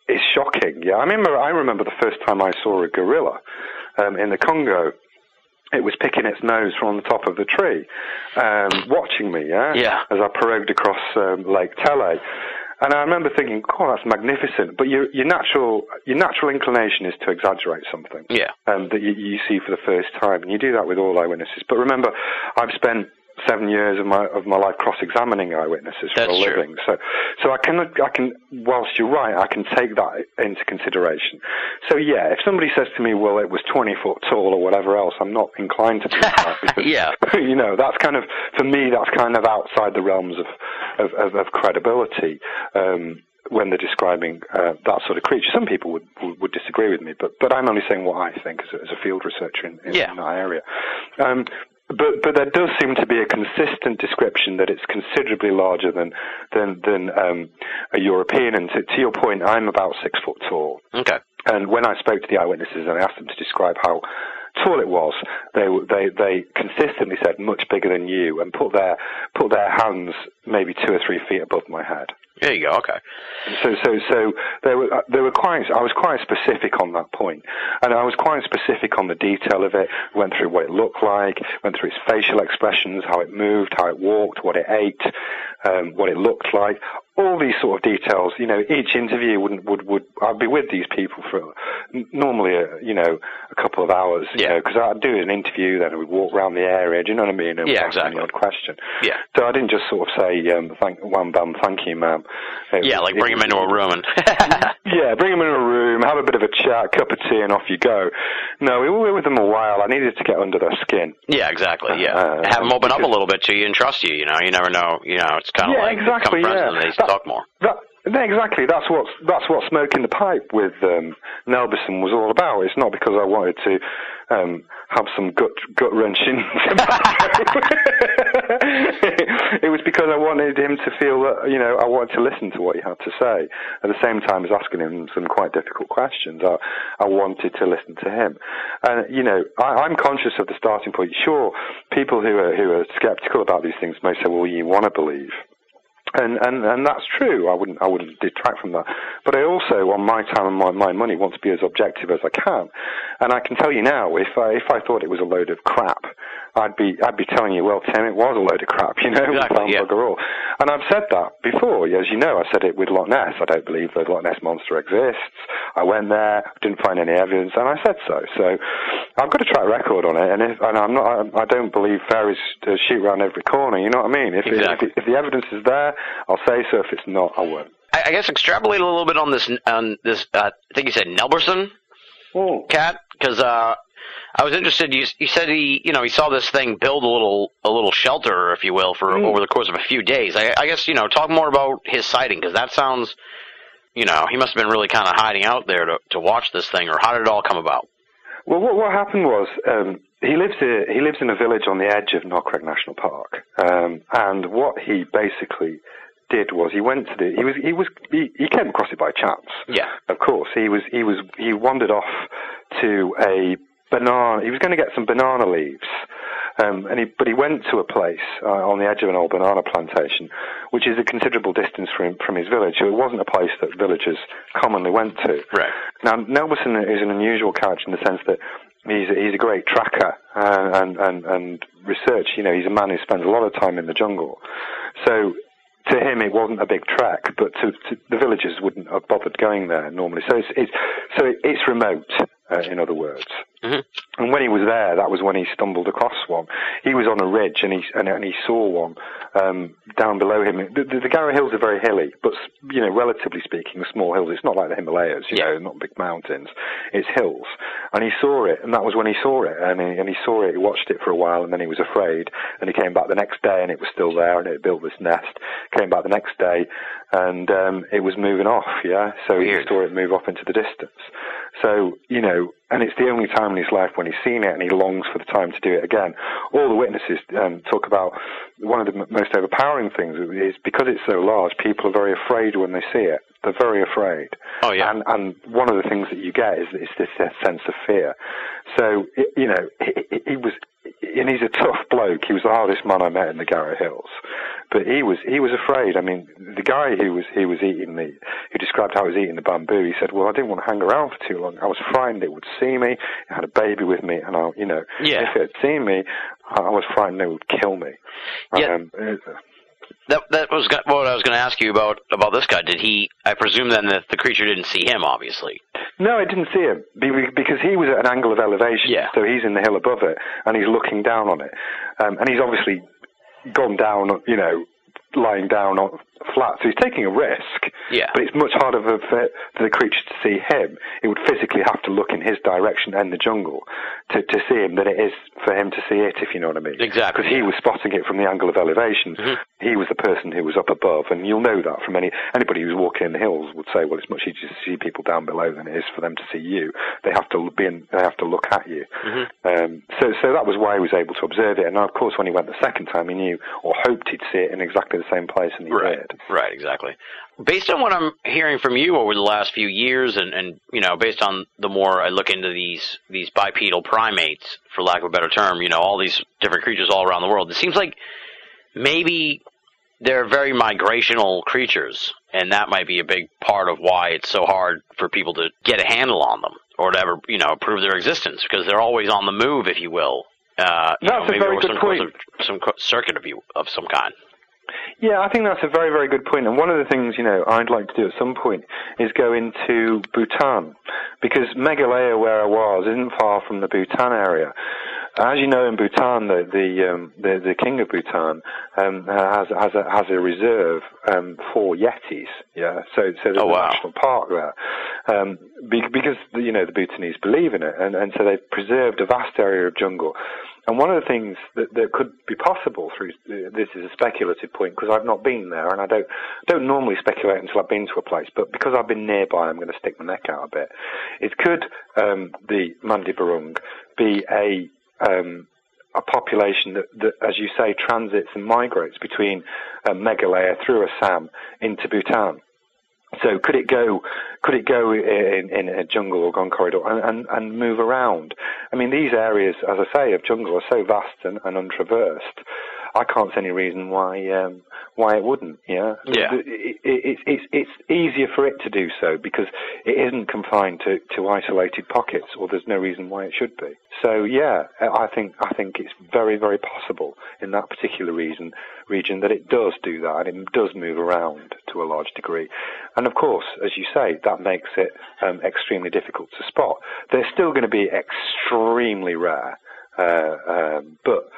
is shocking. Yeah, I remember the first time I saw a gorilla in the Congo. It was picking its nose from the top of the tree, watching me, as I pirogued across Lake Tele. And I remember thinking, "Oh, that's magnificent!" But your natural inclination is to exaggerate something that you see for the first time, and you do that with all eyewitnesses. But remember, I've spent 7 years of my life cross-examining eyewitnesses for a living. So I can, whilst you're right, I can take that into consideration. So yeah, if somebody says to me, well, it was 20 foot tall or whatever else, I'm not inclined to believe that. Because, that's kind of, for me, that's kind of outside the realms of credibility. When they're describing that sort of creature, some people would disagree with me, but I'm only saying what I think as a field researcher in that area. But there does seem to be a consistent description that it's considerably larger than a European. And to your point, I'm about 6 foot tall. Okay. And when I spoke to the eyewitnesses and I asked them to describe how tall it was, they consistently said much bigger than you, and put their hands maybe 2 or 3 feet above my head. There you go. Okay. So they were quite. I was quite specific on that point, and I was quite specific on the detail of it. Went through what it looked like, went through its facial expressions, how it moved, how it walked, what it ate, what it looked like. All these sort of details. Each interview would I'd be with these people for normally a couple of hours. Because I'd do an interview, then I would walk around the area. Do you know what I mean? And ask any odd question. Yeah. So I didn't just sort of say thank you, ma'am. Like bring him into a room and bring him in a room, have a bit of a chat, cup of tea, and off you go. No, we were with them a while. I needed to get under their skin. Yeah, exactly. Yeah, have them open up a little bit to you and trust you. You never know. It's kind of like become friends and they talk more. Exactly. That's what Smoking the Pipe with Nelbison was all about. It's not because I wanted to have some gut wrenching tobacco. It was because I wanted him to feel that I wanted to listen to what he had to say at the same time as asking him some quite difficult questions. I wanted to listen to him, and I'm conscious of the starting point. Sure, people who are skeptical about these things may say, "Well, you want to believe." And that's true. I wouldn't detract from that. But I also, on my time and my money, want to be as objective as I can. And I can tell you now, if I thought it was a load of crap, I'd be telling you, well, Tim, it was a load of crap, Exactly, bugger all. And I've said that before. As you know, I said it with Loch Ness. I don't believe the Loch Ness Monster exists. I went there, didn't find any evidence, and I said so. So I've got a track record on it, I don't believe fairies shoot around every corner. You know what I mean? If the evidence is there, I'll say so. If it's not, I won't. I guess extrapolate a little bit on this. I think you said Nelberson cat, because I was interested. You said he saw this thing build a little shelter, if you will, for over the course of a few days. I guess talk more about his sighting, because that sounds he must have been really kind of hiding out there to watch this thing. Or how did it all come about? Well, what happened was he lives in a village on the edge of Knockcraig National Park, and what he basically did was he went to he came across it by chance. Yeah, of course. He wandered off to a banana. He was going to get some banana leaves, but he went to a place on the edge of an old banana plantation, which is a considerable distance from his village. So it wasn't a place that villagers commonly went to. Right. Now, Nelbison is an unusual character in the sense that he's a great tracker and research. He's a man who spends a lot of time in the jungle. So to him, it wasn't a big trek, but to the villagers wouldn't have bothered going there normally. So it's remote, in other words. Mm-hmm. And when he was there, that was when he stumbled across one. He was on a ridge and he saw one down below him. The Garo Hills are very hilly, but relatively speaking, small hills. It's not like the Himalayas, not big mountains. It's hills. And he saw it, and that was when he saw it. And he saw it. He watched it for a while, and then he was afraid. And he came back the next day, and it was still there, and it built this nest. Came back the next day, and it was moving off. Yeah, so he saw it move off into the distance. So and it's the only time in his life when he's seen it, and he longs for the time to do it again. All the witnesses talk about one of the most overpowering things is because it's so large, people are very afraid when they see it. They're very afraid. Oh, yeah. And one of the things that you get is this sense of fear. So, you know, he was, and he's a tough bloke. He was the hardest man I met in the Garrow Hills. But he was afraid. I mean, the guy who described how he was eating the bamboo, he said, well, I didn't want to hang around for too long. I was frightened it would see me. It had a baby with me, and if it had seen me, I was frightened it would kill me. Yeah. That was what I was going to ask you about this guy. Did he? I presume then that the creature didn't see him, obviously. No, it didn't see him because he was at an angle of elevation. Yeah. So he's in the hill above it, and he's looking down on it, and he's obviously gone down, you know, lying down on flat. So he's taking a risk. Yeah. But it's much harder for the creature to see him. It would physically have to look in his direction and the jungle to see him than it is for him to see it, if you know what I mean. Exactly. Because he was spotting it from the angle of elevation. Mm-hmm. He was the person who was up above, and you'll know that from anybody who's walking in the hills would say, well, it's much easier to see people down below than it is for them to see you. They have to look at you. Mm-hmm. So that was why he was able to observe it. And of course, when he went the second time, he knew or hoped he'd see it in exactly the same place, and he did. Right, exactly. Based on what I'm hearing from you over the last few years, and you know, based on the more I look into these bipedal primates, for lack of a better term, you know, all these different creatures all around the world, it seems like maybe they're very migrational creatures, and that might be a big part of why it's so hard for people to get a handle on them or to ever, you know, prove their existence, because they're always on the move, if you will. That's a very good point. Some circuit of some kind. Yeah, I think that's a very, very good point. And one of the things, you know, I'd like to do at some point is go into Bhutan, because Meghalaya, where I was, isn't far from the Bhutan area. As you know, in Bhutan, the king of Bhutan has a reserve for yetis. Yeah, so there's a national park there, because you know the Bhutanese believe in it, and so they've preserved a vast area of jungle. And one of the things that could be possible through this is a speculative point, because I've not been there, and I don't normally speculate until I've been to a place. But because I've been nearby, I'm going to stick my neck out a bit. Could the Mandi Barung be a population that, as you say, transits and migrates between Meghalaya through Assam into Bhutan? So could it go in a jungle or Gone corridor and move around? I mean, these areas, as I say, of jungle are so vast and untraversed. I can't see any reason why it wouldn't. Yeah. It's easier for it to do so because it isn't confined to isolated pockets, or there's no reason why it should be. So yeah, I think it's very, very possible in that particular region that it does do that, and it does move around to a large degree. And of course, as you say, that makes it extremely difficult to spot. They're still going to be extremely rare, but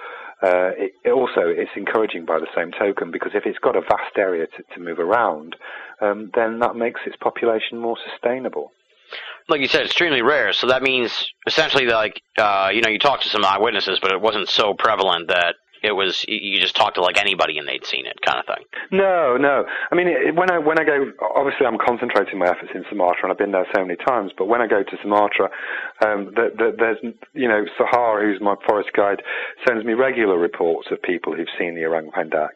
it's encouraging by the same token, because if it's got a vast area to move around, then that makes its population more sustainable. Like you said, extremely rare, so that means essentially like, you talked to some eyewitnesses, but it wasn't so prevalent that it was, you just talked to like anybody and they'd seen it kind of thing. No. I mean, when I go, obviously I'm concentrating my efforts in Sumatra, and I've been there so many times, but when I go to Sumatra, there's, Sahar, who's my forest guide, sends me regular reports of people who've seen the orang pendek,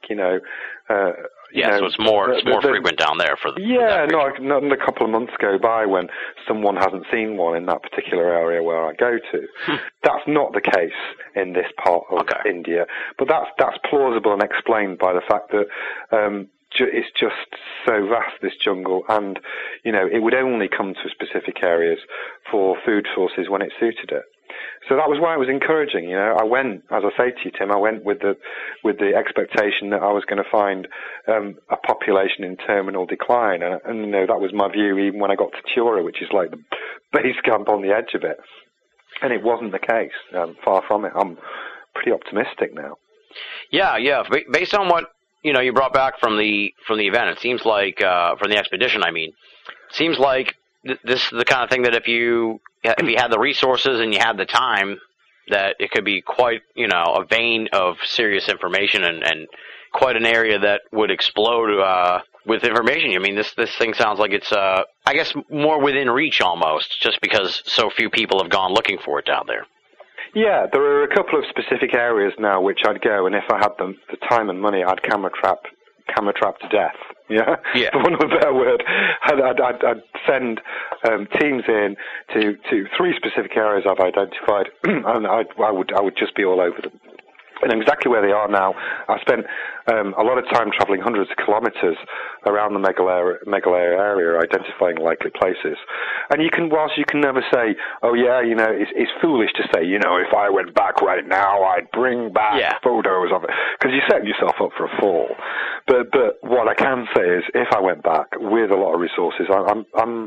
so it's more frequent down there for the. Yeah, not a couple of months go by when someone hasn't seen one in that particular area where I go to. That's not the case in this part of India, but that's plausible and explained by the fact that it's just so vast, this jungle, and it would only come to specific areas for food sources when it suited it. So that was why it was encouraging. I went, as I say to you, Tim, I went with the expectation that I was going to find a population in terminal decline, and that was my view even when I got to Tiura, which is like the base camp on the edge of it, and it wasn't the case. Far from it. I'm pretty optimistic now. Yeah. Based on what you brought back from the event, it seems like from the expedition. I mean, it seems like this is the kind of thing that if you had the resources and you had the time, that it could be quite, a vein of serious information and quite an area that would explode with information. I mean, this thing sounds like it's, I guess, more within reach almost, just because so few people have gone looking for it down there. Yeah, there are a couple of specific areas now which I'd go, and if I had the time and money, I'd camera trap to death. Yeah, for one of a better word. I'd send teams in to 3 specific areas I've identified, and I would just be all over them. And exactly where they are now, I spent a lot of time travelling hundreds of kilometres around the Meghalaya area, identifying likely places. And whilst you can never say, oh yeah, it's foolish to say, if I went back right now, I'd bring back photos of it, because you set yourself up for a fall. But what I can say is, if I went back with a lot of resources, I'd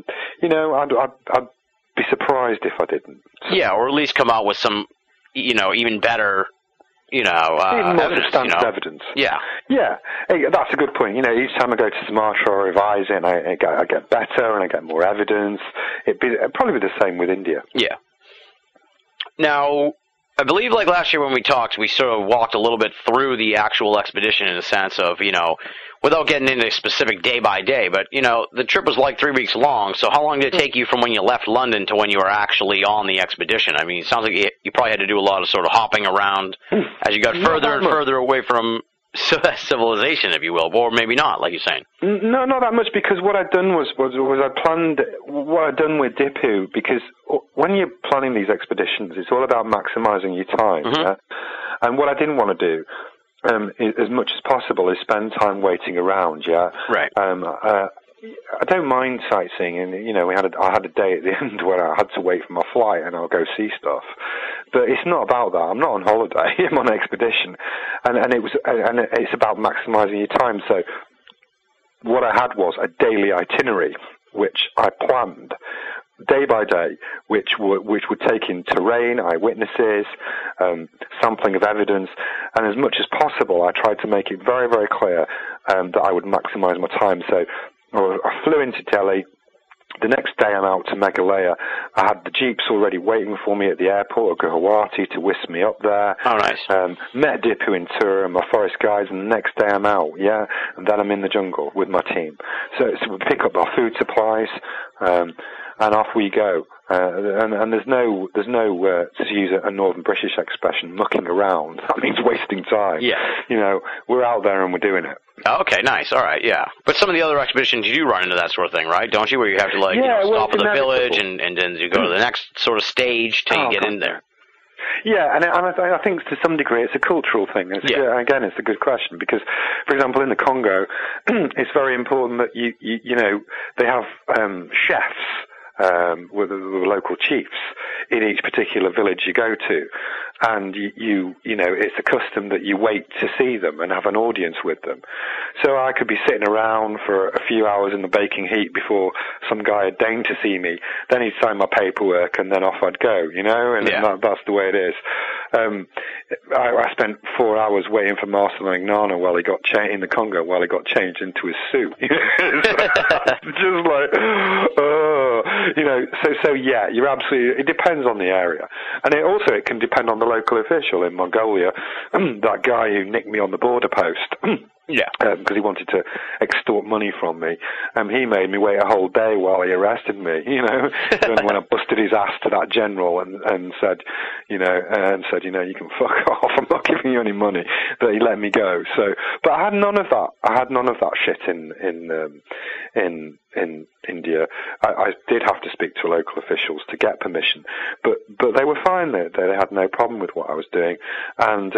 be surprised if I didn't. Yeah, or at least come out with some, even better. Evidence. Yeah. Yeah, that's a good point. Each time I go to Sumatra or revise it, I get better and I get more evidence. It'd probably be the same with India. Yeah. Now, I believe like last year when we talked, we sort of walked a little bit through the actual expedition in the sense of, without getting into specific day by day, but, the trip was like 3 weeks long, so how long did it take you from when you left London to when you were actually on the expedition? I mean, it sounds like you probably had to do a lot of sort of hopping around as you got further and further away from civilization, if you will, or maybe not, like you're saying. No, not that much, because what I'd done was I planned what I'd done with Dipu, because when you're planning these expeditions, it's all about maximising your time, yeah? And what I didn't want to do, as much as possible, is spend time waiting around, yeah? Right. I don't mind sightseeing, and I had a day at the end where I had to wait for my flight, and I'll go see stuff. But it's not about that. I'm not on holiday. I'm on an expedition, and it's about maximising your time. So what I had was a daily itinerary, which I planned day by day, which would take in terrain, eyewitnesses, sampling of evidence, and as much as possible, I tried to make it very, very clear that I would maximise my time. So I flew into Delhi. The next day I'm out to Meghalaya. I had the jeeps already waiting for me at the airport of Guwahati to whisk me up there. Oh, nice. Met Dipu in Tura and my forest guides, and the next day I'm out, yeah? And then I'm in the jungle with my team. So we pick up our food supplies, and off we go. And there's no to use a Northern British expression, mucking around. That means wasting time. Yeah. We're out there and we're doing it. Okay, nice. All right, yeah. But some of the other expeditions, you do run into that sort of thing, right? Don't you? Where you have to, stop at the village and then you go to the next sort of stage till you get in there. Yeah, and I think to some degree it's a cultural thing. Again, it's a good question because, for example, in the Congo, it's very important that they have chefs with the local chiefs in each particular village you go to, and it's a custom that you wait to see them and have an audience with them. So I could be sitting around for a few hours in the baking heat before some guy had deigned to see me. Then he'd sign my paperwork, and then off I'd go. That's the way it is. I spent 4 hours waiting for Marcel Ngnana while he got in the Congo while he got changed into his suit. Just like, So yeah, you're absolutely. It depends on the area, and it can depend on the local official. In Mongolia, that guy who nicked me on the border post. Yeah, because he wanted to extort money from me. He made me wait a whole day while he arrested me. And when I busted his ass to that general and said, you can fuck off. I'm not giving you any money. But he let me go. So, but I had none of that. I had none of that shit in India. I did have to speak to local officials to get permission, but they were fine. They had no problem with what I was doing, and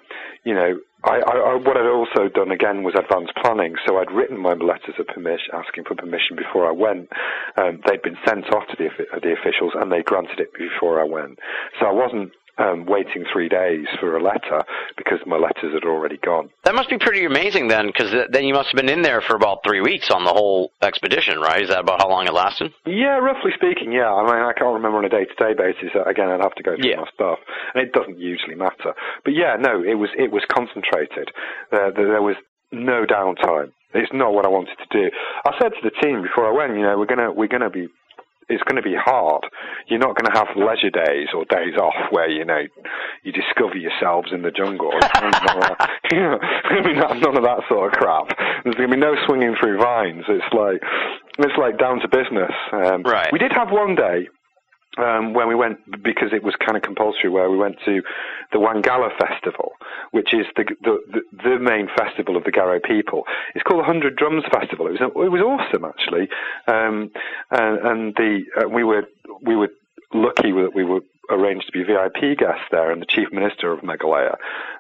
what I'd also done again was advanced planning. So I'd written my letters of permission, asking for permission before I went. They'd been sent off to the officials, and they granted it before I went. So I wasn't waiting 3 days for a letter because my letters had already gone. That must be pretty amazing then, because then you must have been in there for about 3 weeks on the whole expedition, right? Is that about how long it lasted? Yeah, roughly speaking, yeah. I mean, I can't remember on a day-to-day basis. Again, I'd have to go through my stuff, and it doesn't usually matter. But yeah, no, it was concentrated. There was no downtime. It's not what I wanted to do. I said to the team before I went, we're gonna be. It's going to be hard. You're not going to have leisure days or days off where, you discover yourselves in the jungle. There's going to be none of that sort of crap. There's going to be no swinging through vines. It's like down to business. Right. We did have one day when we went, because it was kind of compulsory, where we went to the Wangala Festival, which is the main festival of the Garo people. It's called the 100 Drums Festival. It was awesome, actually, and we were lucky that we were arranged to be VIP guests there, and the Chief Minister of Meghalaya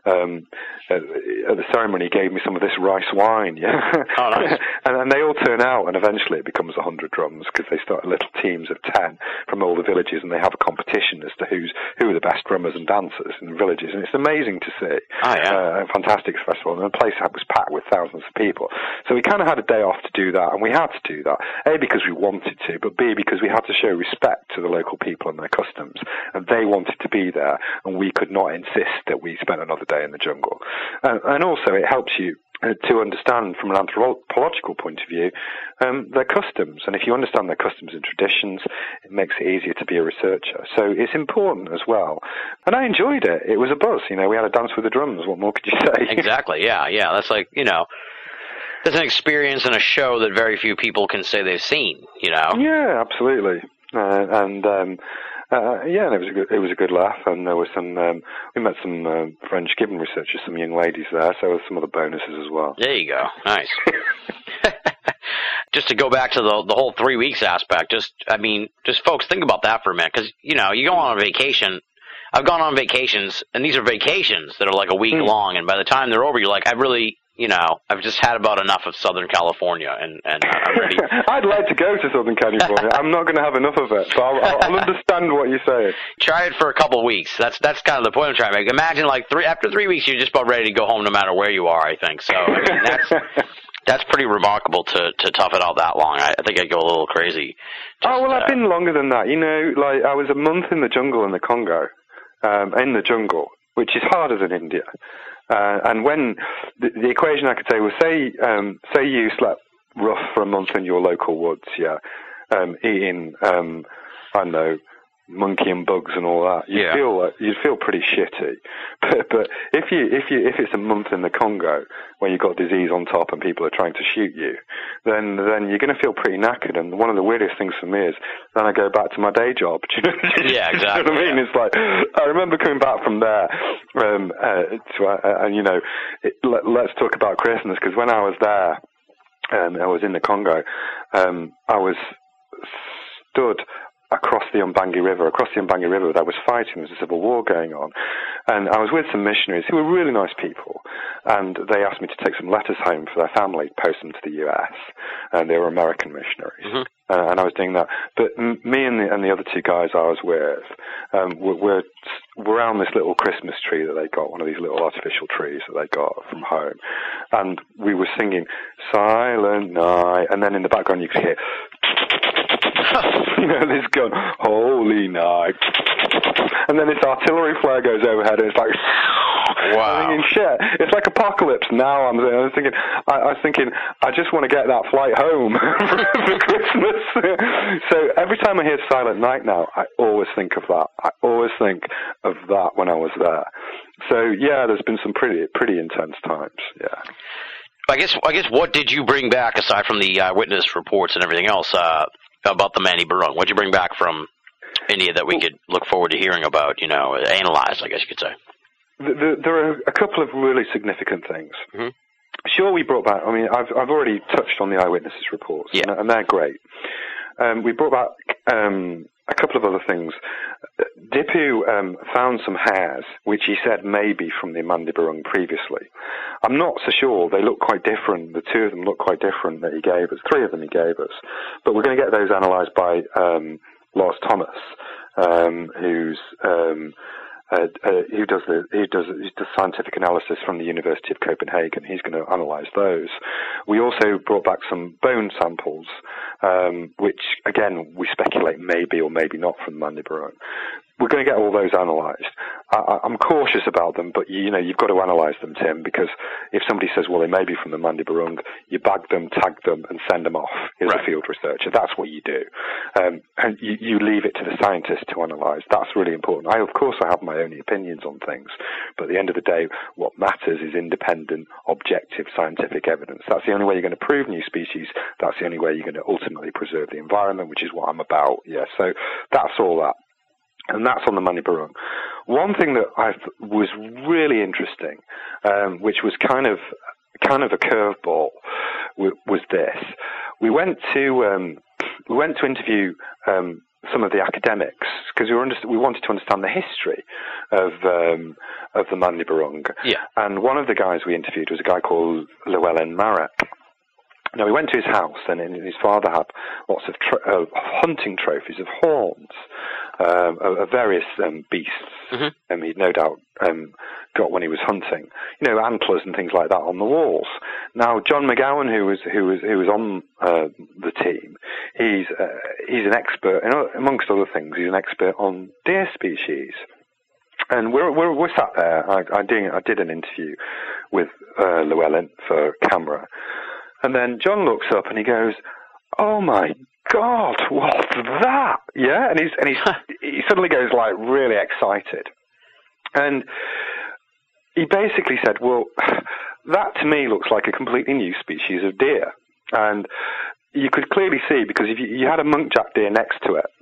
at the ceremony gave me some of this rice wine. Yeah, oh, nice. and they all turn out, and eventually it becomes 100 drums, because they start little teams of 10 from all the villages, and they have a competition as to who are the best drummers and dancers in the villages, and it's amazing to see. Oh, yeah. A fantastic festival, and the place was packed with thousands of people. So we kind of had a day off to do that, and we had to do that, A, because we wanted to, but B, because we had to show respect to the local people and their customs, and they wanted to be there, and we could not insist that we spent another day in the jungle. And also, it helps you to understand from an anthropological point of view their customs, and if you understand their customs and traditions, it makes it easier to be a researcher. So it's important as well, and I enjoyed it. It was a buzz. We had a dance with the drums. What more could you say? Exactly. Yeah. That's like, that's an experience and a show that very few people can say they've seen. Yeah, absolutely. Yeah, and it was a good laugh, and there was some. We met some French gibbon researchers, some young ladies there, so there were some other bonuses as well. There you go, nice. Just to go back to the whole 3 weeks aspect, just folks, think about that for a minute, because you go on a vacation. I've gone on vacations, and these are vacations that are like a week long, and by the time they're over, you're like, I've just had about enough of Southern California, and I'm ready. I'd like to go to Southern California. I'm not going to have enough of it, but I'll understand what you're saying. Try it for a couple of weeks. That's kind of the point I'm trying to make. Imagine after 3 weeks, you're just about ready to go home no matter where you are, I think. So that's pretty remarkable to tough it out that long. I think I'd go a little crazy. I've been longer than that. I was a month in the jungle in the Congo, in the jungle, which is harder than India. And when the equation I could say was, say you slept rough for a month in your local woods, eating, I don't know, monkey and bugs and all that, you'd feel pretty shitty. But if it's a month in the Congo where you've got disease on top and people are trying to shoot you, then you're going to feel pretty knackered. And one of the weirdest things for me is then I go back to my day job. Yeah, exactly. You know what I mean? It's like, I remember coming back from there, let's talk about Christmas, because when I was there, I was in the Congo, I was stood across the Umbangi River. Across the Umbangi River, there was fighting. There was a civil war going on. And I was with some missionaries who were really nice people. And they asked me to take some letters home for their family, post them to the US. And they were American missionaries. Mm-hmm. And I was doing that. But me and the other two guys I was with were around this little Christmas tree that they got, one of these little artificial trees that they got from home. And we were singing Silent Night. And then in the background you could hear this gun, Holy Night. And then this artillery flare goes overhead, and it's like, wow. I'm thinking, shit, it's like apocalypse now. I was thinking, I just want to get that flight home for Christmas. So every time I hear Silent Night now, I always think of that. I always think of that when I was there. So yeah, there's been some pretty intense times. Yeah. I guess what did you bring back aside from the eyewitness reports and everything else about the Mandi Barung? What did you bring back from India that we could look forward to hearing about, analyze, I guess you could say? There are a couple of really significant things. Mm-hmm. Sure, we brought back, I've already touched on the eyewitnesses reports, and they're great. We brought back a couple of other things. Dipu found some hairs, which he said may be from the Mandi Barung previously. I'm not so sure. They look quite different. The two of them look quite different that he gave us. 3 of them he gave us. But we're going to get those analysed by Lars Thomas, who does scientific analysis from the University of Copenhagen. He's going to analyse those. We also brought back some bone samples, which again we speculate maybe or maybe not from Mandi Barung. We're going to get all those analysed. I'm cautious about them, but you've got to analyse them, Tim, because if somebody says, well, they may be from the Mandi Barung, you bag them, tag them, and send them off as a field researcher. That's what you do. And you leave it to the scientists to analyse. That's really important. Of course, I have my own opinions on things, but at the end of the day, what matters is independent, objective, scientific evidence. That's the only way you're going to prove new species. That's the only way you're going to ultimately preserve the environment, which is what I'm about. Yeah, so that's all that. And that's on the Mani Barung. One thing that was really interesting, which was kind of a curveball, was this. We went to interview some of the academics because we wanted to understand the history of the Mani Barung. Yeah. And one of the guys we interviewed was a guy called Llewellyn Marek. Now, we went to his house, and his father had lots of hunting trophies of horns of various beasts. Mm-hmm. He'd no doubt got when he was hunting, antlers and things like that on the walls. Now, John McGowan, who was on the team, he's an expert, amongst other things, he's an expert on deer species. And we're sat there. I did an interview with Llewellyn for camera. And then John looks up and he goes, "Oh my God, what's that?" Yeah, and he suddenly goes like really excited, and he basically said, "Well, that to me looks like a completely new species of deer," and you could clearly see because if you had a muntjac deer next to it,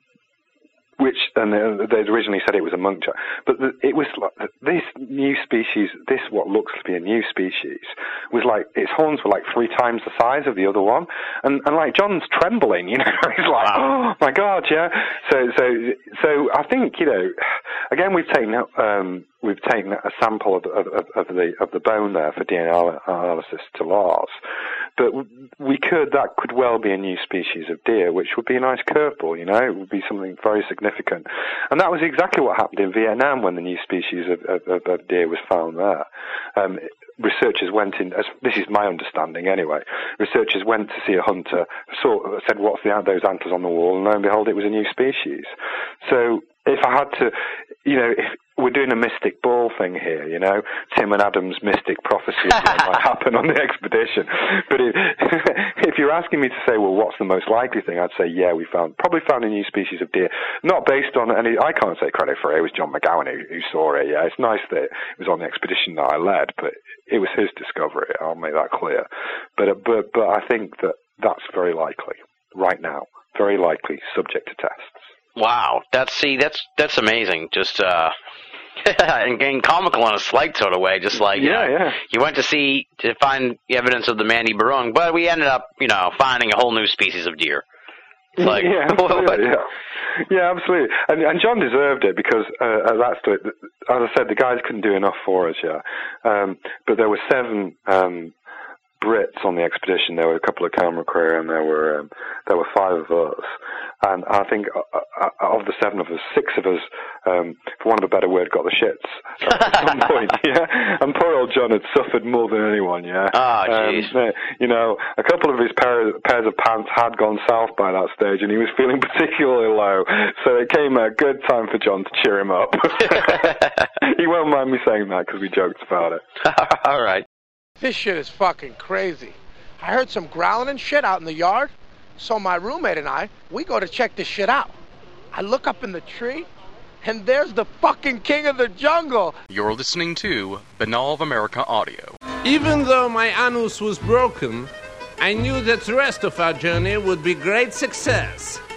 and they'd originally said it was a muntjac, but it was like this new species, what looks to be a new species, was like, its horns were like 3 times the size of the other one, and like John's trembling, he's like, "Oh my God, yeah." So I think, again, we've taken a sample of the bone there for DNA analysis to Lars, but that could well be a new species of deer, which would be a nice curveball, it would be something very significant. And that was exactly what happened in Vietnam when the new species of deer was found there. Researchers went in, this is my understanding anyway, researchers went to see a hunter, said, "What's those antlers on the wall?" And lo and behold, it was a new species. So if I had to, if we're doing a mystic ball thing here, Tim and Adam's mystic prophecy of what might happen on the expedition. But if you're asking me to say, well, what's the most likely thing, I'd say, yeah, we probably found a new species of deer, not based on any, I can't say credit for it, it was John McGowan who saw it, yeah. It's nice that it was on the expedition that I led, but it was his discovery, I'll make that clear. But I think that's very likely, right now, very likely, subject to tests. Wow, that's amazing. Just and comical in a slight sort of way. Just like you went to find evidence of the Mani Barung, but we ended up finding a whole new species of deer. Like, yeah, absolutely, yeah, absolutely. And John deserved it because as I said, the guys couldn't do enough for us. But there were 7 Brits on the expedition. There were a couple of camera crew, and there were 5 of us. And I think of the 7 of us, 6 of us, for want of a better word, got the shits at some point. Yeah, and poor old John had suffered more than anyone. Yeah. Oh, jeez. A couple of his pairs of pants had gone south by that stage, and he was feeling particularly low. So it came a good time for John to cheer him up. He won't mind me saying that because we joked about it. All right. This shit is fucking crazy. I heard some growling and shit out in the yard, so my roommate and we go to check this shit out. I look up in the tree, and there's the fucking king of the jungle. You're listening to Banal of America Audio. Even though my anus was broken, I knew that the rest of our journey would be great success.